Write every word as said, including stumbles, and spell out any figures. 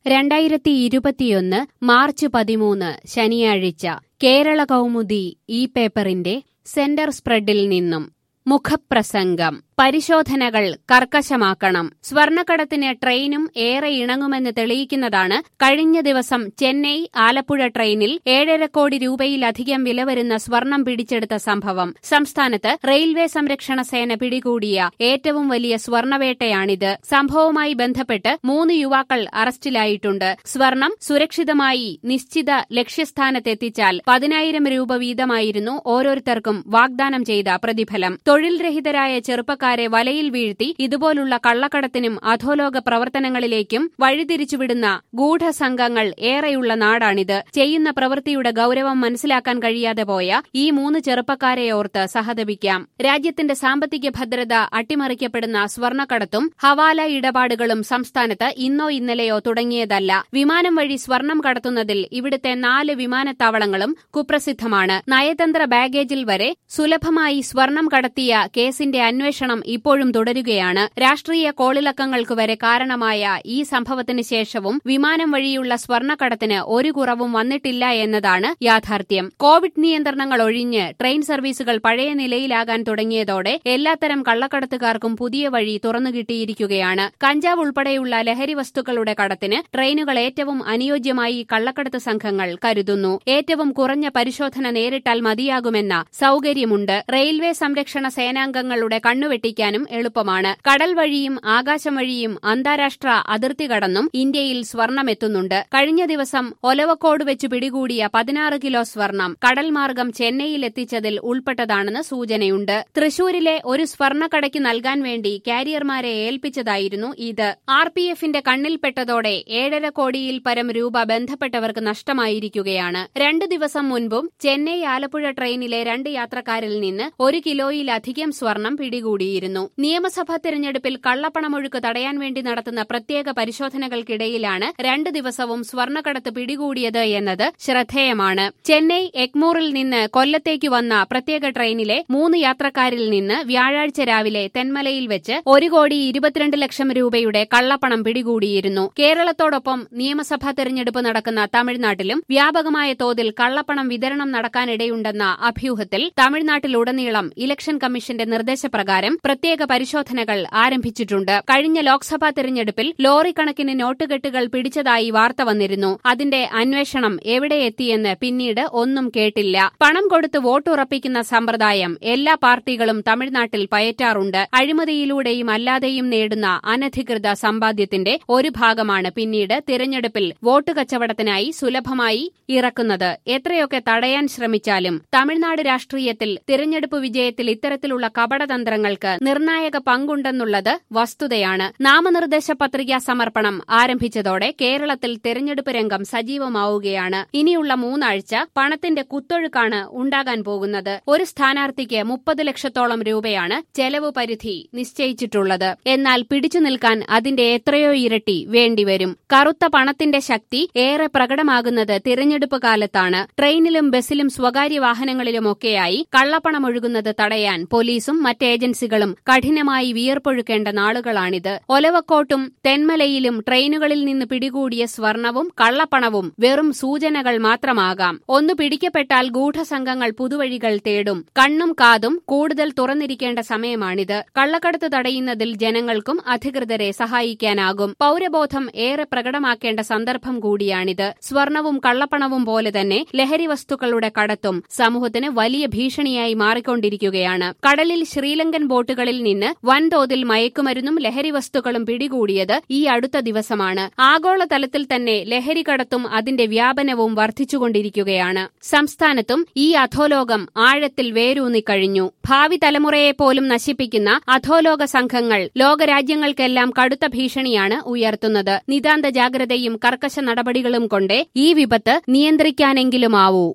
രണ്ടായിരത്തി ഇരുപത്തിയൊന്ന് മാർച്ച് പതിമൂന്ന് ശനിയാഴ്ച കേരള കൗമുദി ഈ പേപ്പറിന്റെ സെന്റർ സ്പ്രെഡിൽ നിന്നും മുഖപ്രസംഗം. പരിശോധനകൾ കർക്കശമാക്കണം. സ്വർണ്ണക്കടത്തിന് ട്രെയിനും ഏറെ ഇണങ്ങുമെന്ന് തെളിയിക്കുന്നതാണ് കഴിഞ്ഞ ദിവസം ചെന്നൈ ആലപ്പുഴ ട്രെയിനിൽ ഏഴര കോടി രൂപയിലധികം വില വരുന്ന സ്വർണം പിടിച്ചെടുത്ത സംഭവം. സംസ്ഥാനത്ത് റെയിൽവേ സംരക്ഷണ സേന പിടികൂടിയ ഏറ്റവും വലിയ സ്വർണ്ണവേട്ടയാണിത്. സംഭവവുമായി ബന്ധപ്പെട്ട് മൂന്ന് യുവാക്കൾ അറസ്റ്റിലായിട്ടുണ്ട്. സ്വർണം സുരക്ഷിതമായി നിശ്ചിത ലക്ഷ്യസ്ഥാനത്തെത്തിച്ചാൽ പതിനായിരം രൂപ വീതമായിരുന്നു ഓരോരുത്തർക്കും വാഗ്ദാനം ചെയ്ത പ്രതിഫലം. തൊഴിൽ രഹിതരായ ചെറുപ്പക്കാർ വലയിൽ വീഴ്ത്തി ഇതുപോലുള്ള കള്ളക്കടത്തിനും അധോലോക പ്രവർത്തനങ്ങളിലേക്കും വഴിതിരിച്ചുവിടുന്ന ഗൂഢസംഘങ്ങൾ ഏറെയുള്ള നാടാണിത്. ചെയ്യുന്ന പ്രവൃത്തിയുടെ ഗൌരവം മനസ്സിലാക്കാൻ കഴിയാതെ പോയ ഈ മൂന്ന് ചെറുപ്പക്കാരെ ഓർത്ത് സഹതപിക്കാം. രാജ്യത്തിന്റെ സാമ്പത്തിക ഭദ്രത അട്ടിമറിക്കപ്പെടുന്ന സ്വർണ്ണക്കടത്തും ഹവാല ഇടപാടുകളും സംസ്ഥാനത്ത് ഇന്നോ ഇന്നലെയോ തുടങ്ങിയതല്ല. വിമാനം വഴി സ്വർണം കടത്തുന്നതിൽ ഇവിടുത്തെ നാല് വിമാനത്താവളങ്ങളും കുപ്രസിദ്ധമാണ്. നയതന്ത്ര ബാഗേജിൽ വരെ സുലഭമായി സ്വർണം കടത്തിയ കേസിന്റെ അന്വേഷണം ഇപ്പോഴും തുടരുകയാണ്. രാഷ്ട്രീയ കോളിളക്കങ്ങൾക്ക് വരെ കാരണമായ ഈ സംഭവത്തിന് ശേഷവും വിമാനം വഴിയുള്ള സ്വർണ്ണക്കടത്തിന് ഒരു കുറവും വന്നിട്ടില്ല എന്നതാണ് യാഥാർത്ഥ്യം. കോവിഡ് നിയന്ത്രണങ്ങൾ ഒഴിഞ്ഞ് ട്രെയിൻ സർവീസുകൾ പഴയ നിലയിലാകാൻ തുടങ്ങിയതോടെ എല്ലാത്തരം കള്ളക്കടത്തുകാർക്കും പുതിയ വഴി തുറന്നുകിട്ടിയിരിക്കുകയാണ്. കഞ്ചാവ് ഉൾപ്പെടെയുള്ള ലഹരി വസ്തുക്കളുടെ കടത്തിന് ട്രെയിനുകൾ ഏറ്റവും അനുയോജ്യമായി കള്ളക്കടത്ത് സംഘങ്ങൾ കരുതുന്നു. ഏറ്റവും കുറഞ്ഞ പരിശോധന നേരിട്ടാൽ മതിയാകുമെന്ന സൌകര്യമുണ്ട്. റെയിൽവേ സംരക്ഷണ സേനാംഗങ്ങളുടെ കണ്ണുവെട്ടിക്കാനും എളുപ്പമാണ്. കടൽ വഴിയും ആകാശം വഴിയും അന്താരാഷ്ട്ര അതിർത്തി കടന്നും ഇന്ത്യയിൽ സ്വർണമെത്തുന്നുണ്ട്. കഴിഞ്ഞ ദിവസം ഒലവക്കോട് വെച്ച് പിടികൂടിയ പതിനാറ് കിലോ സ്വർണം കടൽ മാർഗം ചെന്നൈയിൽ എത്തിച്ചതിൽ ഉൾപ്പെട്ടതാണെന്ന് സൂചനയുണ്ട്. തൃശൂരിലെ ഒരു സ്വർണ്ണക്കടയ്ക്ക് നൽകാൻ വേണ്ടി കാരിയർമാരെ ഏൽപ്പിച്ചതായിരുന്നു ഇത്. ആർ പി എഫിന്റെ കണ്ണിൽപ്പെട്ടതോടെ ഏഴര കോടിയിൽ പരം രൂപ ബന്ധപ്പെട്ടവർക്ക് നഷ്ടമായിരിക്കുകയാണ്. രണ്ടു ദിവസം മുൻപും ചെന്നൈ ആലപ്പുഴ ട്രെയിനിലെ രണ്ട് യാത്രക്കാരിൽ നിന്ന് ഒരു കിലോയിലധികം സ്വർണം പിടികൂടിയിരുന്നു. നിയമസഭാ തെരഞ്ഞെടുപ്പിൽ കള്ളപ്പണമൊഴുക്ക് തടയാൻ വേണ്ടി നടത്തുന്ന പ്രത്യേക പരിശോധനകൾക്കിടയിലാണ് രണ്ടു ദിവസവും സ്വർണ്ണക്കടത്ത് പിടികൂടിയത് എന്നത് ശ്രദ്ധേയമാണ്. ചെന്നൈ എഗ്മൂറിൽ നിന്ന് കൊല്ലത്തേക്ക് വന്ന പ്രത്യേക ട്രെയിനിലെ മൂന്ന് യാത്രക്കാരിൽ നിന്ന് വ്യാഴാഴ്ച രാവിലെ തെന്മലയിൽ വെച്ച് ഒരു കോടി ഇരുപത്തിരണ്ട് ലക്ഷം രൂപയുടെ കള്ളപ്പണം പിടികൂടിയിരുന്നു. കേരളത്തോടൊപ്പം നിയമസഭാ തെരഞ്ഞെടുപ്പ് നടക്കുന്ന തമിഴ്നാട്ടിലും വ്യാപകമായ തോതിൽ കള്ളപ്പണം വിതരണം നടക്കാനിടയുണ്ടെന്ന അഭ്യൂഹത്തിൽ തമിഴ്നാട്ടിലുടനീളം ഇലക്ഷൻ കമ്മീഷന്റെ നിർദ്ദേശപ്രകാരം പ്രത്യേക പരിശോധനകൾ ആരംഭിച്ചിട്ടുണ്ട്. കഴിഞ്ഞ ലോക്സഭാ തെരഞ്ഞെടുപ്പിൽ ലോറി കണക്കിന് നോട്ടുകെട്ടുകൾ പിടിച്ചതായി വാർത്ത വന്നിരുന്നു. അതിന്റെ അന്വേഷണം എവിടെ എത്തിയെന്ന് പിന്നീട് ഒന്നും കേട്ടില്ല. പണം കൊടുത്ത് വോട്ടുറപ്പിക്കുന്ന സമ്പ്രദായം എല്ലാ പാർട്ടികളും തമിഴ്നാട്ടിൽ പയറ്റാറുണ്ട്. അഴിമതിയിലൂടെയും അല്ലാതെയും നേടുന്ന അനധികൃത സമ്പാദ്യത്തിന്റെ ഒരു ഭാഗമാണ് പിന്നീട് തിരഞ്ഞെടുപ്പിൽ വോട്ട് കച്ചവടത്തിനായി സുലഭമായി ഇറക്കുന്നത്. എത്രയൊക്കെ തടയാൻ ശ്രമിച്ചാലും തമിഴ്നാട് രാഷ്ട്രീയത്തിൽ തിരഞ്ഞെടുപ്പ് വിജയത്തിൽ ഇത്തരത്തിലുള്ള കപടതന്ത്രങ്ങൾക്ക് നിർണായക പങ്കുണ്ടെന്നുള്ളത് വസ്തുതയാണ്. നാമനിർദ്ദേശ പത്രികാ സമർപ്പണം ആരംഭിച്ചതോടെ കേരളത്തിൽ തെരഞ്ഞെടുപ്പ് രംഗം സജീവമാവുകയാണ്. ഇനിയുള്ള മൂന്നാഴ്ച പണത്തിന്റെ കുത്തൊഴുക്കാണ് ഉണ്ടാകാൻ പോകുന്നത്. ഒരു സ്ഥാനാർത്ഥിക്ക് മുപ്പത് ലക്ഷത്തോളം രൂപയാണ് ചെലവ് പരിധി നിശ്ചയിച്ചിട്ടുള്ളത്. എന്നാൽ പിടിച്ചു നിൽക്കാൻ അതിന്റെ എത്രയോ ഇരട്ടി വേണ്ടിവരും. കറുത്ത പണത്തിന്റെ ശക്തി ഏറെ പ്രകടമാകുന്നത് തിരഞ്ഞെടുപ്പ് കാലത്താണ്. ട്രെയിനിലും ബസിലും സ്വകാര്യ വാഹനങ്ങളിലുമൊക്കെയായി കള്ളപ്പണമൊഴുകുന്നത് തടയാൻ പോലീസും മറ്റ് ഏജൻസികളും കഠിനമായി വിയർപ്പൊഴുക്കേണ്ട നാളുകളാണിത്. ഒലവക്കോട്ടും തെന്മലയിലും ട്രെയിനുകളിൽ നിന്ന് പിടികൂടിയ സ്വർണവും കള്ളപ്പണവും വെറും സൂചനകൾ മാത്രമാകാം. ഒന്ന് പിടിക്കപ്പെട്ടാൽ ഗൂഢസംഘങ്ങൾ പുതുവഴികൾ തേടും. കണ്ണും കാതും കൂടുതൽ തുറന്നിരിക്കേണ്ട സമയമാണിത്. കള്ളക്കടത്ത് തടയുന്നതിൽ ജനങ്ങൾക്കും അധികൃതരെ സഹായിക്കാനാകും. പൌരബോധം ഏറെ പ്രകടമാക്കേണ്ട സന്ദർഭം കൂടിയാണിത്. സ്വർണവും കള്ളപ്പണവും പോലെ തന്നെ ലഹരി വസ്തുക്കളുടെ കടത്തും സമൂഹത്തിന് വലിയ ഭീഷണിയായി മാറിക്കൊണ്ടിരിക്കുകയാണ്. കടലിൽ ശ്രീലങ്കൻ ബോട്ടുകളിൽ നിന്ന് വൻതോതിൽ മയക്കുമരുന്നും ലഹരി വസ്തുക്കളും പിടികൂടിയത് ഈ അടുത്ത ദിവസമാണ്. ആഗോളതലത്തിൽ തന്നെ ലഹരി കടത്തും അതിന്റെ വ്യാപനവും വർദ്ധിച്ചുകൊണ്ടിരിക്കുകയാണ്. സംസ്ഥാനത്തും ഈ അധോലോകം ആഴത്തിൽ വേരൂന്നിക്കഴിഞ്ഞു. ഭാവി തലമുറയെപ്പോലും നശിപ്പിക്കുന്ന അധോലോക സംഘങ്ങൾ ലോകരാജ്യങ്ങൾക്കെല്ലാം കടുത്ത ഭീഷണിയാണ് ഉയർത്തുന്നത്. നിതാന്ത ജാഗ്രതയും കർക്കശ നടപടികളും കൊണ്ടേ ഈ വിപത്ത് നിയന്ത്രിക്കാനെങ്കിലുമാവൂ.